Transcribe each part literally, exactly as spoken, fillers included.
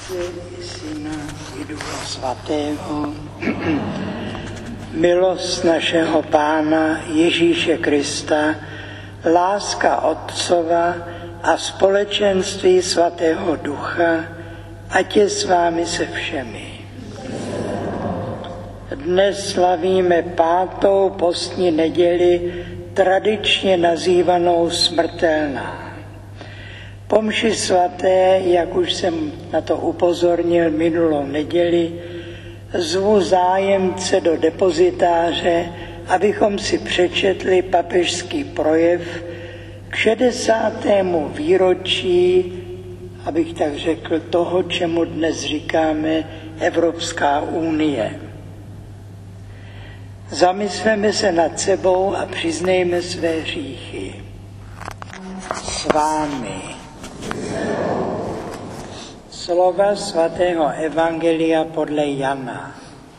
i Syna i Ducha Svatého. Milost našeho Pána Ježíše Krista, láska Otcova a společenství Svatého Ducha, ať je s vámi se všemi. Dnes slavíme pátou postní neděli, tradičně nazývanou smrtelná. Po mši svaté, jak už jsem na to upozornil minulou neděli, zvu zájemce do depozitáře, abychom si přečetli papežský projev k šedesátému výročí, abych tak řekl, toho, čemu dnes říkáme Evropská unie. Zamysleme se nad sebou a přiznejme své hříchy. S vámi. Slova svatého Evangelia podle Jana.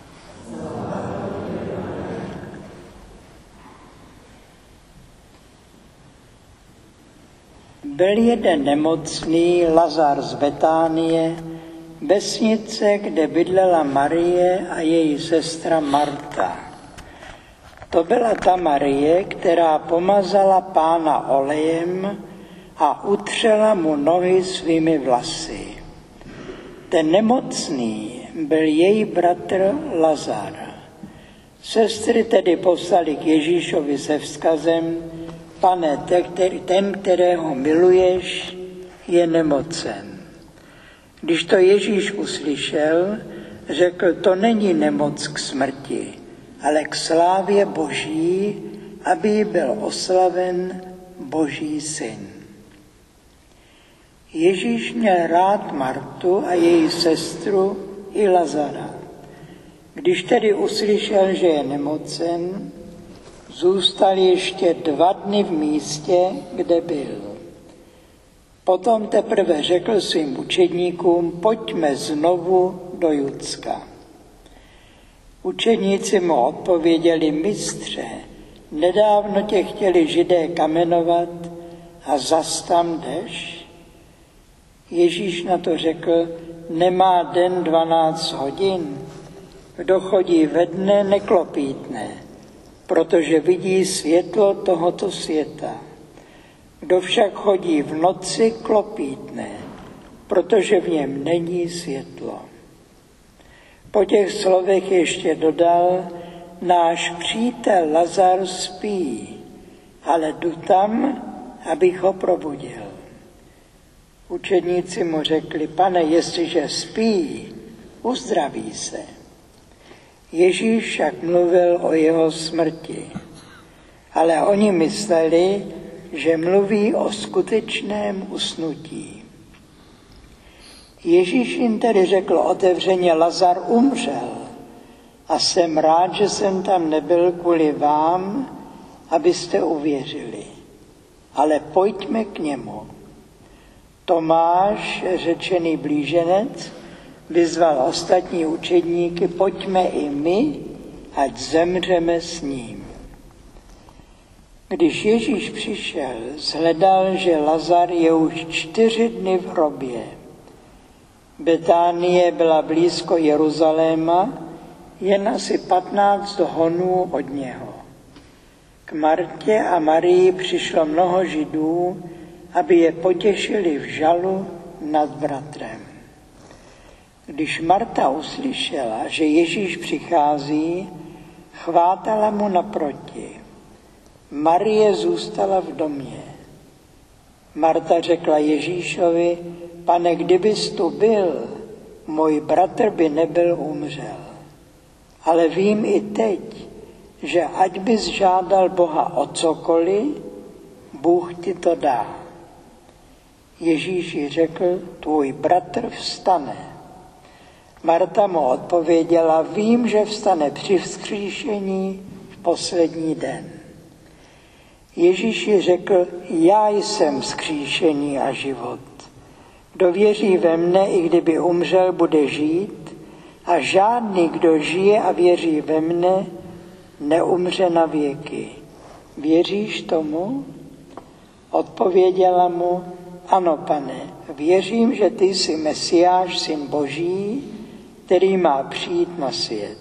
Byl jeden nemocný, Lazar z Betánie, vesnice, kde bydlela Marie a její sestra Marta. To byla ta Marie, která pomazala Pána olejem a utřela mu nohy svými vlasy. Ten nemocný byl její bratr Lazar. Sestry tedy poslali k Ježíšovi se vzkazem: Pane, ten, kterého miluješ, je nemocen. Když to Ježíš uslyšel, řekl: to není nemoc k smrti, ale k slávě Boží, aby jí byl oslaven Boží syn. Ježíš měl rád Martu a její sestru i Lazara. Když tedy uslyšel, že je nemocen, zůstal ještě dva dny v místě, kde byl. Potom teprve řekl svým učedníkům: pojďme znovu do Judska. Učedníci mu odpověděli: mistře, nedávno tě chtěli Židé kamenovat a zas tam jdeš? Ježíš na to řekl: nemá den dvanáct hodin? Kdo chodí ve dne, neklopítne, protože vidí světlo tohoto světa. Kdo však chodí v noci, klopítne, protože v něm není světlo. Po těch slovech ještě dodal: náš přítel Lazar spí, ale jdu tam, abych ho probudil. Učedníci mu řekli: Pane, jestliže spí, uzdraví se. Ježíš však mluvil o jeho smrti, ale oni mysleli, že mluví o skutečném usnutí. Ježíš jim tedy řekl otevřeně: Lazar umřel a jsem rád, že jsem tam nebyl kvůli vám, abyste uvěřili. Ale pojďme k němu. Tomáš, řečený blíženec, vyzval ostatní učedníky: pojďme i my, ať zemřeme s ním. Když Ježíš přišel, shledal, že Lazar je už čtyři dny v hrobě. Betánie byla blízko Jeruzaléma, jen asi patnáct honů od něho. K Martě a Marii přišlo mnoho Židů, aby je potěšili v žalu nad bratrem. Když Marta uslyšela, že Ježíš přichází, chvátala mu naproti. Marie zůstala v domě. Marta řekla Ježíšovi: Pane, kdybys tu byl, můj bratr by nebyl umřel. Ale vím i teď, že ať bys žádal Boha o cokoliv, Bůh ti to dá. Ježíš jí řekl: tvůj bratr vstane. Marta mu odpověděla: vím, že vstane při vzkříšení v poslední den. Ježíš jí řekl: já jsem vzkříšení a život. Kdo věří ve mne, i kdyby umřel, bude žít, a žádný, kdo žije a věří ve mne, neumře na věky. Věříš tomu? Odpověděla mu: ano, Pane, věřím, že ty jsi Mesiáš, Syn Boží, který má přijít na svět.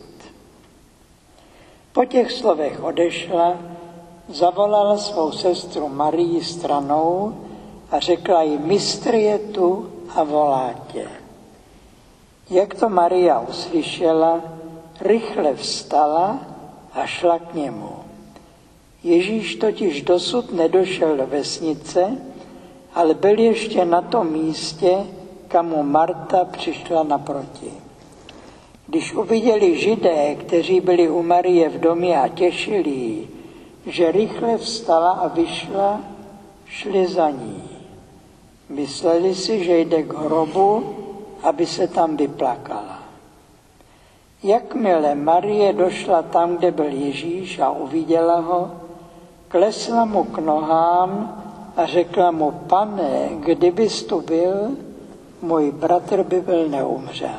Po těch slovech odešla, zavolala svou sestru Marii stranou a řekla jí, mistr je tu a volá tě. Jak to Maria uslyšela, rychle vstala a šla k němu. Ježíš totiž dosud nedošel do vesnice, ale byl ještě na tom místě, kam mu Marta přišla naproti. Když uviděli Židé, kteří byli u Marie v domě a těšili ji, že rychle vstala a vyšla, šli za ní. Mysleli si, že jde k hrobu, aby se tam vyplakala. Jakmile Marie došla tam, kde byl Ježíš a uviděla ho, klesla mu k nohám a řekla mu, Pane, kdybys tu byl, můj bratr by byl neumřel.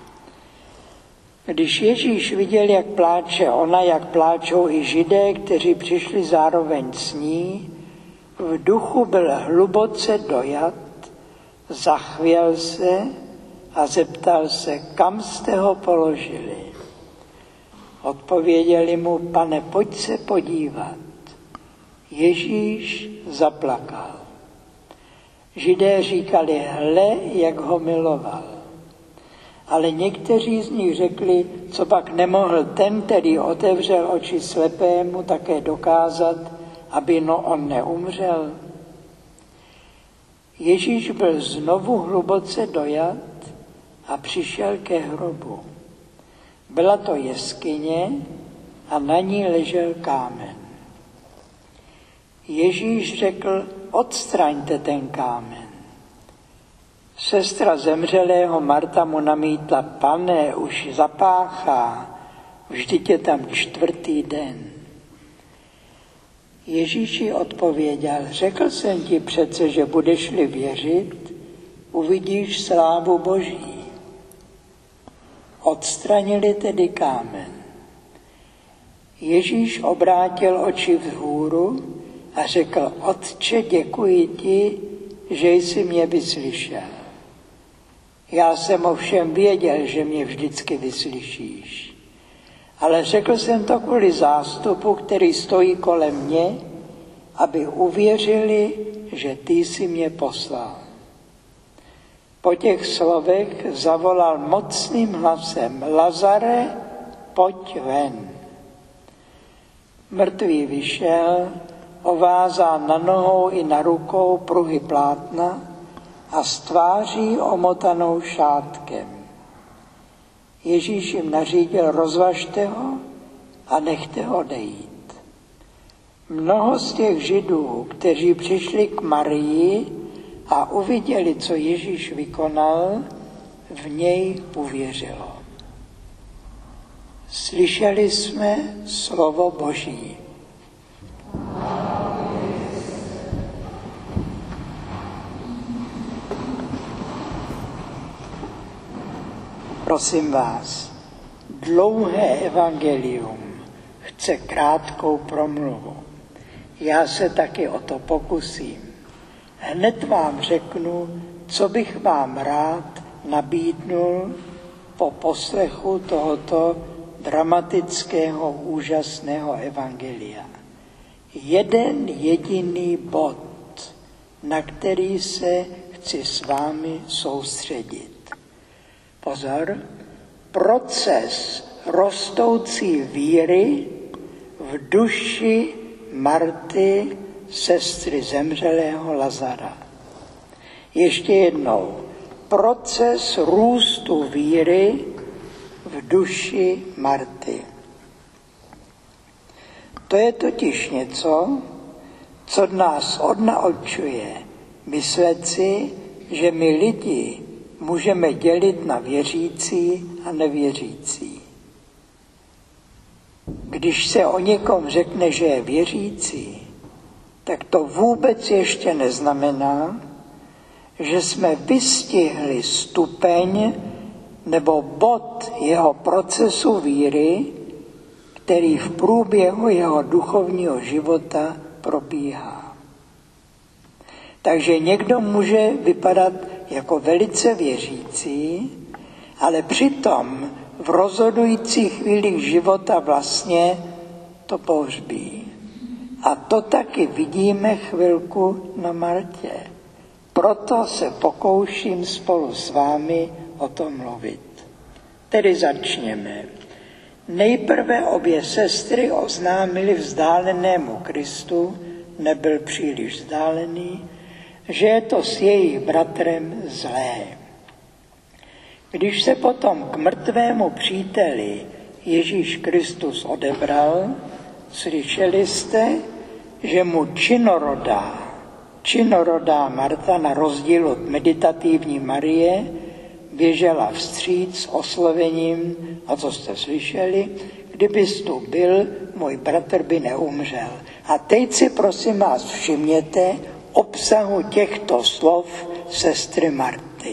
Když Ježíš viděl, jak pláče ona, jak pláčou i Židé, kteří přišli zároveň s ní, v duchu byl hluboce dojat, zachvěl se a zeptal se, kam jste ho položili. Odpověděli mu, Pane, pojď se podívat. Ježíš zaplakal. Židé říkali, hle, jak ho miloval. Ale někteří z nich řekli, co pak nemohl ten, který otevřel oči slepému, také dokázat, aby no on neumřel. Ježíš byl znovu hluboce dojat a přišel ke hrobu. Byla to jeskyně a na ní ležel kámen. Ježíš řekl, odstraňte ten kámen. Sestra zemřelého Marta mu namítla, Pane, už zapáchá, vždyť je tam čtvrtý den. Ježíš jí odpověděl, řekl jsem ti přece, že budeš-li věřit, uvidíš slávu Boží. Odstranili tedy kámen. Ježíš obrátil oči vzhůru a řekl, Otče, děkuji ti, že jsi mě vyslyšel. Já jsem ovšem věděl, že mě vždycky vyslyšíš. Ale řekl jsem to kvůli zástupu, který stojí kolem mě, aby uvěřili, že ty jsi mě poslal. Po těch slovech zavolal mocným hlasem, Lazare, pojď ven. Mrtvý vyšel, ovázán na nohou i na rukou pruhy plátna a s tváří omotanou šátkem. Ježíš jim nařídil, rozvažte ho a nechte ho odejít. Mnoho z těch Židů, kteří přišli k Marii a uviděli, co Ježíš vykonal, v něj uvěřilo. Slyšeli jsme slovo Boží. Prosím vás, dlouhé evangelium chce krátkou promluvu. Já se taky o to pokusím. Hned vám řeknu, co bych vám rád nabídnul po poslechu tohoto dramatického, úžasného evangelia. Jeden jediný bod, na který se chci s vámi soustředit. Pozor, proces rostoucí víry v duši Marty, sestry zemřelého Lazara. Ještě jednou, proces růstu víry v duši Marty. To je totiž něco, co nás odnaučuje myslet si, že my lidi můžeme dělit na věřící a nevěřící. Když se o někom řekne, že je věřící, tak to vůbec ještě neznamená, že jsme vystihli stupeň nebo bod jeho procesu víry, který v průběhu jeho duchovního života probíhá. Takže někdo může vypadat jako velice věřící, ale přitom v rozhodujících chvílích života vlastně to pohřbí. A to taky vidíme chvilku na Martě. Proto se pokouším spolu s vámi o tom mluvit. Tedy začněme. Nejprve obě sestry oznámily vzdálenému Kristu, nebyl příliš vzdálený, že je to s jejich bratrem zlé. Když se potom k mrtvému příteli Ježíš Kristus odebral, slyšeli jste, že mu činorodá, činorodá Marta na rozdíl od meditativní Marie běžela vstříc s oslovením, a co jste slyšeli, kdybys tu byl, můj bratr by neumřel. A teď si prosím vás všimněte obsahu těchto slov sestry Marty.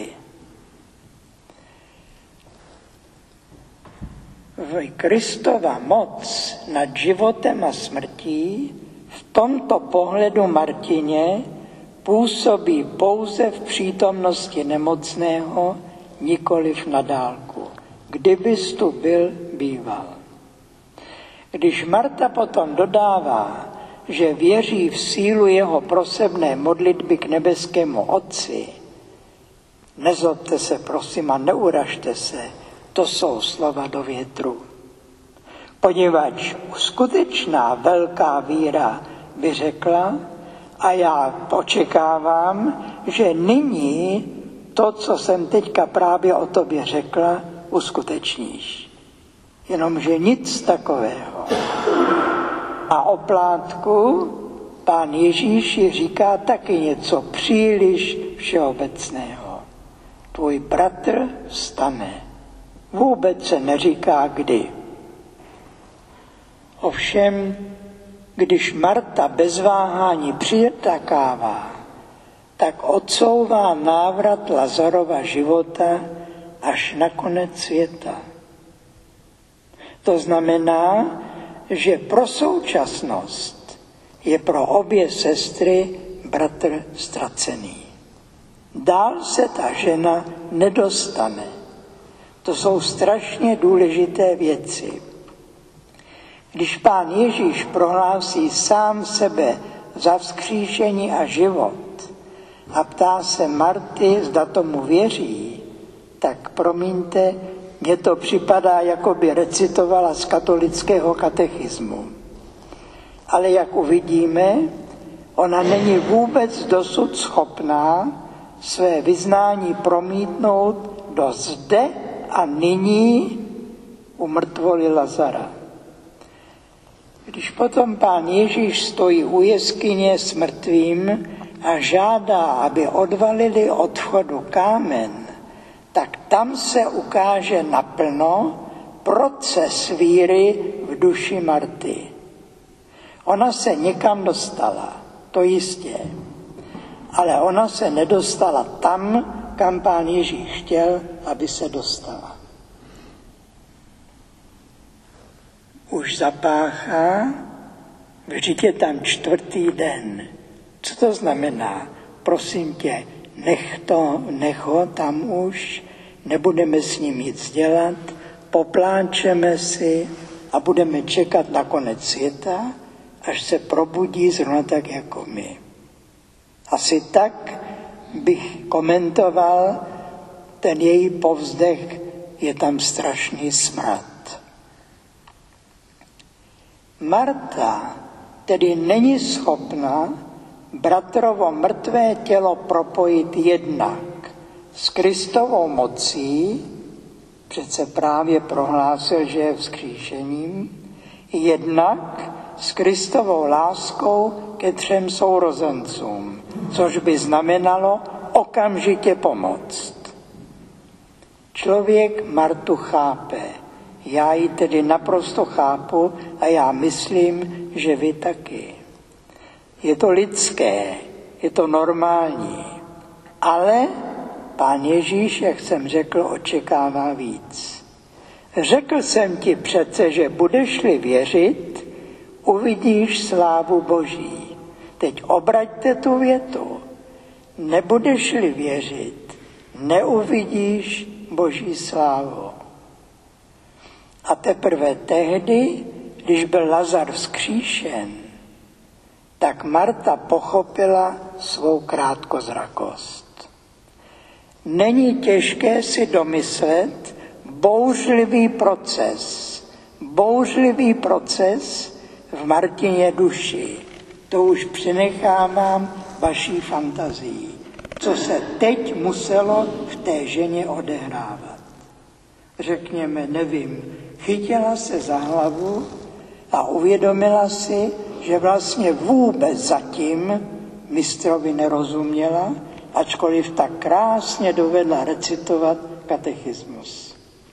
Kristova moc nad životem a smrtí v tomto pohledu Martině působí pouze v přítomnosti nemocného, nikoliv na dálku. Kdybys tu byl, býval. Když Marta potom dodává, že věří v sílu jeho prosebné modlitby k nebeskému Otci, nezlobte se prosím a neuražte se, to jsou slova do větru. Poněvadž skutečná velká víra by řekla, a já očekávám, že nyní to, co jsem teďka právě o tobě řekla, uskutečníš. Jenomže nic takového. A o plátku pán Ježíš říká taky něco příliš všeobecného. Tvůj bratr vstane. Vůbec se neříká kdy. Ovšem, když Marta bez váhání přitakává, tak odsouvá návrat Lazarova života až na konec světa. To znamená, že pro současnost je pro obě sestry bratr ztracený. Dál se ta žena nedostane. To jsou strašně důležité věci. Když pán Ježíš prohlásí sám sebe za vzkříšení a život a ptá se Marty, zda tomu věří, tak promiňte, mně to připadá, jako by recitovala z katolického katechismu. Ale jak uvidíme, ona není vůbec dosud schopná své vyznání promítnout do zde a nyní u mrtvoly Lazara. Když potom pán Ježíš stojí u jeskyně s mrtvým a žádá, aby odvalili od vchodu kámen, tak tam se ukáže naplno proces víry v duši Marty. Ona se někam dostala, to jistě, ale ona se nedostala tam, kam pán Ježíš chtěl, aby se dostala. Už zapáchá, vždyť je tam čtvrtý den. Co to znamená? Prosím tě, nech to, nech ho tam už, nebudeme s ním nic dělat, popláčeme si a budeme čekat na konec světa, až se probudí zrovna tak jako my. Asi tak bych komentoval ten její povzdech, je tam strašný smrad. Marta tedy není schopna bratrovo mrtvé tělo propojit jednak s Kristovou mocí, přece právě prohlásil, že je vzkříšením, jednak s Kristovou láskou ke třem sourozencům, což by znamenalo okamžitě pomoct. Člověk Martu chápe, já ji tedy naprosto chápu a já myslím, že vy taky. Je to lidské, je to normální, ale pán Ježíš, jak jsem řekl, očekává víc. Řekl jsem ti přece, že budeš-li věřit, uvidíš slávu Boží. Teď obraťte tu větu. nebudeš-li věřit, neuvidíš Boží slávu. A teprve tehdy, když byl Lazar vzkříšen, tak Marta pochopila svou krátkozrakost. Není těžké si domyslet bouřlivý proces, bouřlivý proces v Martině duši. To už přenechávám vaší fantazii, co se teď muselo v té ženě odehrávat. Řekněme, nevím, chytila se za hlavu a uvědomila si, že vlastně vůbec zatím mistrovi nerozuměla, ačkoliv tak krásně dovedla recitovat katechismus.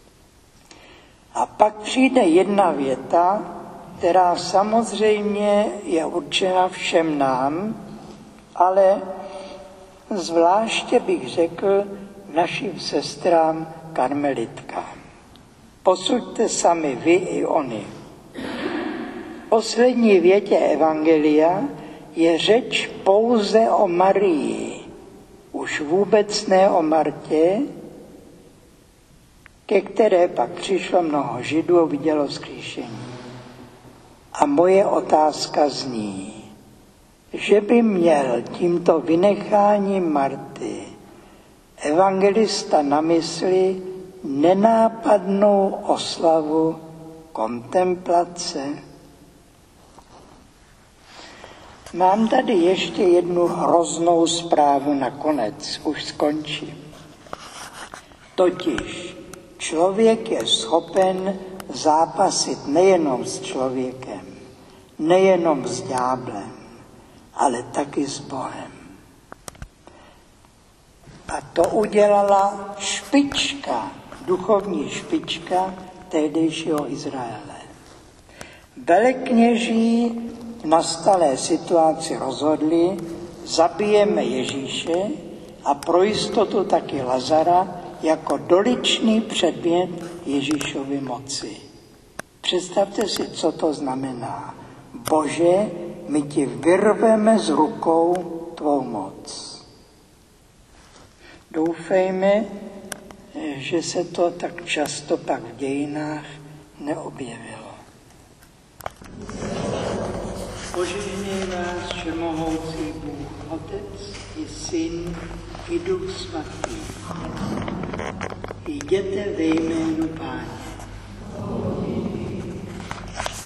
A pak přijde jedna věta, která samozřejmě je určena všem nám, ale zvláště bych řekl našim sestrám karmelitkám. Posuďte sami vy i oni. V poslední větě Evangelia je řeč pouze o Marii, už vůbec ne o Martě, ke které pak přišlo mnoho Židů a vidělo vzkříšení. A moje otázka zní, že by měl tímto vynecháním Marty evangelista na mysli nenápadnou oslavu kontemplace. Mám tady ještě jednu hroznou zprávu nakonec, už skončím. Totiž člověk je schopen zápasit nejenom s člověkem, nejenom s ďáblem, ale taky s Bohem. A to udělala špička, duchovní špička tehdejšího Izraele. Velekněží v nastalé situaci rozhodli, zabijeme Ježíše a pro jistotu taky Lazara jako doličný předmět Ježíšovy moci. Představte si, co to znamená. Bože, my ti vyrveme z rukou tvou moc. Doufejme, že se to tak často pak v dějinách neobjevilo. Požehnej vás všemohoucí Bůh, Otec i Syn i Duch Svatý. Jděte ve jménu Páně.